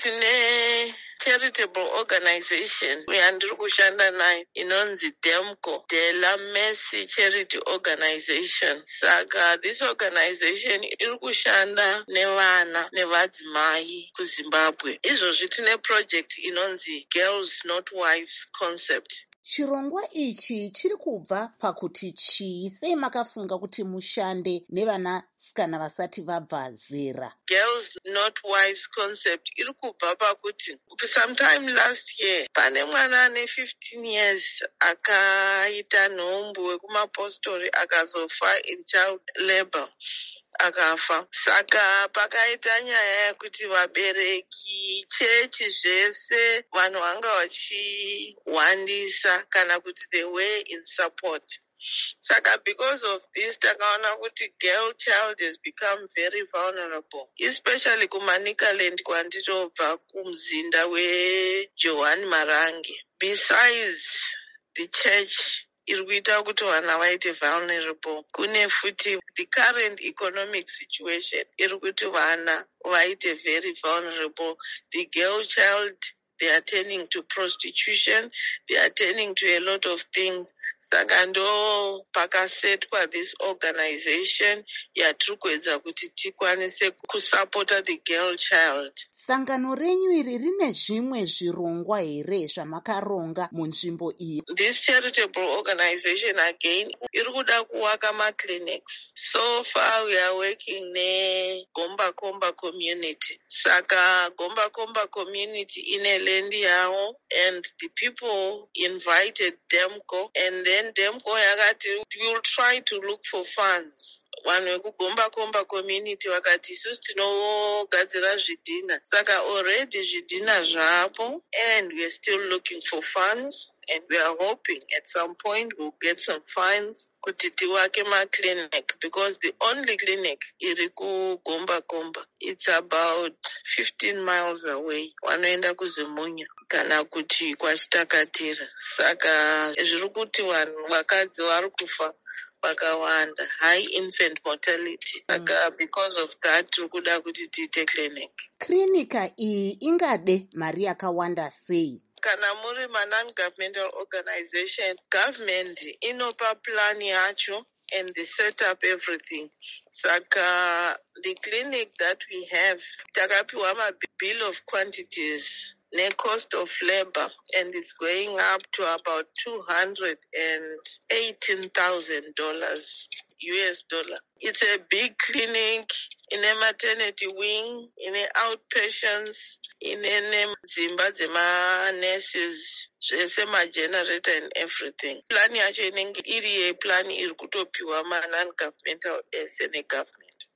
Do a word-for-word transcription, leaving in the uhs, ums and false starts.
tine charitable organization yandiri kushanda nayo inonzi Demco, De La Mercy Charity Organization. Saka this organization iri kushanda nevana nevadzimai kuZimbabwe. Izvozvi tine project inonzi Girls Not Wives Concept. Chirongwa ichi chiri kubva pakuti chii? Sei makafunga kuti mushande nevanasikana vasati vabva zera? Girls Not Wives Concept iri kubva pakuti sometime last year pane mwana ane fifteen years akaita nhombo wekumapostori akazofa in child labor akafa. Saka pakaita nyaya yekuti vabereki, chechi zvese vanhu vanga vachihwandisa kana kuti they were in support. Saka because of this takaona kuti girl child has become very vulnerable, especially kuManicaland kwandinobva kumzinda weJohani Marange. Besides the church iri kuita kuti vana vaite vulnerable, kune futi the current economic situation iri kuti vana vaite very vulnerable. The girl child, they are turning to prostitution, they are turning to a lot of things. Saka ndo pakasetwa this organization yatiri kuedza kuti tikwanise kusupporta the girl child. Sangano renyu iri rine zvimwe zvirongwa here zvamakaronga munzvimbo iyi? This charitable organization again iri kuda kuwaka maclinics. So far we are working ne Gomba Komba community. Saka Gomba Komba community ine land yao, and the people invited Demco, and then Demco yakati we will try to look for funds. Vanhu vekugomba komba community vakati isusu tinogadzira zvidhina. Saka already zvidhina zvapo, and we are still looking for funds, and we are hoping at some point we'll get some funds kuti tiwake ma clinic, because the only clinic iri kugomba komba, it's about fifteen miles away. Vanoenda kuZimunya kana kuti kwaChitakatira. Saka zviri kuti vanhu vakadzi vari kufa vakawanda, high infant mortality. Saka mm. because of that tiri kuda kuti tiite clinic. Klinika iyi ingade mari yakawanda sei? Kana muri ma non-governmental organization, government inopa plan yacho and they set up everything. Saka the clinic that we have, takapiwa ma bill of quantities ne cost of labor, and it's going up to about two hundred eighteen thousand dollars U S dollar. It's a big clinic in a maternity wing, in a outpatients, in a dzimba dzema nurses, zvese ma generator and everything. Plan yacho inenge iri ye plan iri kutopiwa ma non-governmental as a government.